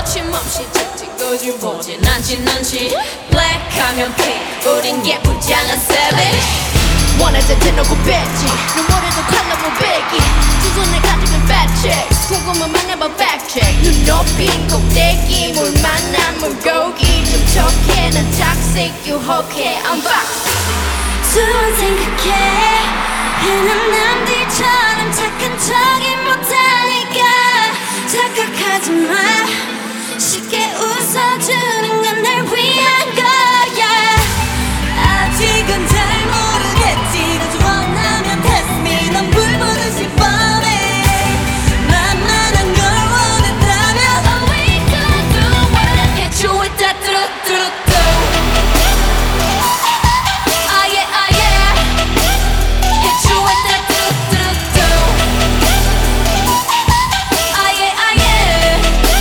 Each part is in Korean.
거침없이 찍찍거지 보진 않지 넌지 Black 하면 pink 우린 예쁘장한 savage 원할 때 대놓고 뺐지 눈물에도 칼라모 베기 두 손에 가지고 fat checks 궁금하면 해봐 fact check 눈 높인 꼭대기 물 만난 물고기 좀 척해 난 toxic 유혹해 I'm back 두 번 생각해 흔한 남들처럼 착한 척이 못하니까 착각하지 마 쉽게 웃어주는 건 날 위한 거야 아직은 잘 모르겠지 더 원하면 test me 넌 불 보듯이 뻔해 만만한 걸 원한다면 Oh we could do what hit you with that 뚜루뚜루뚜 Ah yeah ah yeah hit you with that 뚜루뚜루뚜 Ah yeah ah yeah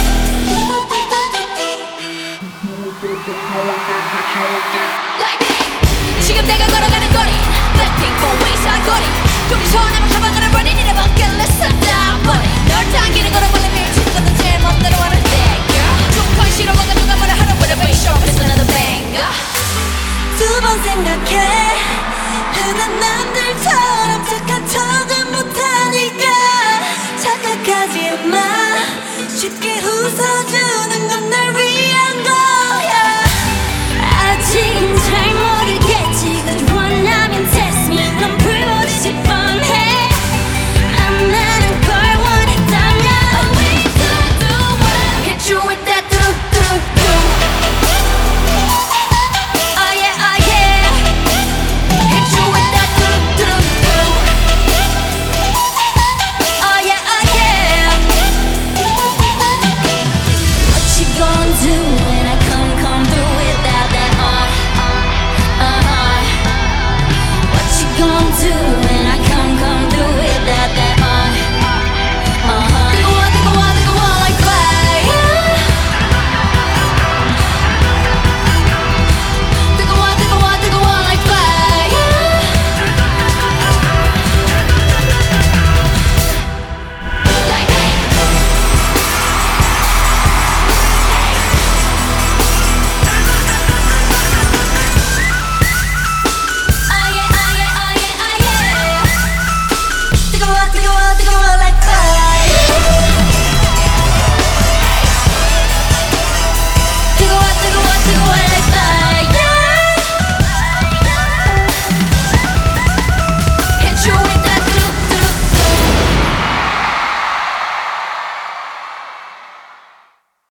Like 지금 내가 걸어가는 거리 Blackpink four-way 사거리 좀이 서운하면 가방을 버린 이래 bucket-list stop 널 당기는 거로 원래 밀치는 것도 제일 멋대로 하는데 Girl 좀 거리 싫어 뭔가 누가 뭐라 하는 with a bass sharp it's another banger 두 번 생각해 흔한 남들처럼 착한 척은 못하니까 착각하지 마 쉽게 웃어주는 건